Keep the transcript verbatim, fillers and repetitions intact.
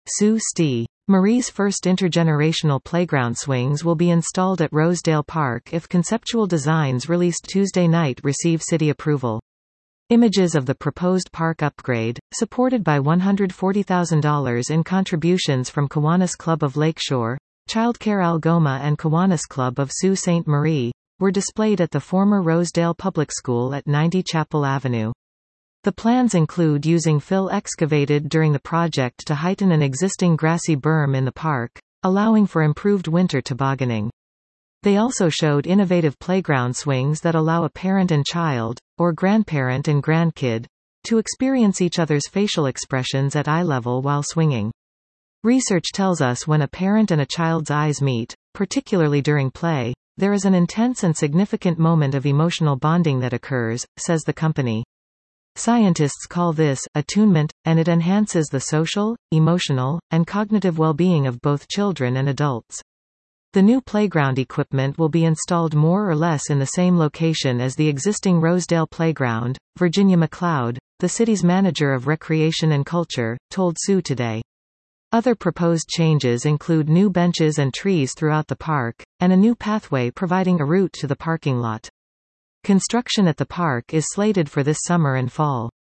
Sault Ste. Marie's first intergenerational playground swings will be installed at Rosedale Park if conceptual designs released Tuesday night receive city approval. Images of the proposed park upgrade, supported by one hundred forty thousand dollars in contributions from Kiwanis Club of Lakeshore, Childcare Algoma and Kiwanis Club of Sault Ste. Marie, were displayed at the former Rosedale Public School at ninety Chapel Avenue. The plans include using fill excavated during the project to heighten an existing grassy berm in the park, allowing for improved winter tobogganing. They also showed innovative playground swings that allow a parent and child, or grandparent and grandkid, to experience each other's facial expressions at eye level while swinging. Research tells us when a parent and a child's eyes meet, particularly during play, there is an intense and significant moment of emotional bonding that occurs, says the company. Scientists call this attunement, and it enhances the social, emotional, and cognitive well-being of both children and adults. The new playground equipment will be installed more or less in the same location as the existing Rosedale Playground, Virginia McLeod, the city's manager of recreation and culture, told Sault Today. Other proposed changes include new benches and trees throughout the park, and a new pathway providing a route to the parking lot. Construction at the park is slated for this summer and fall.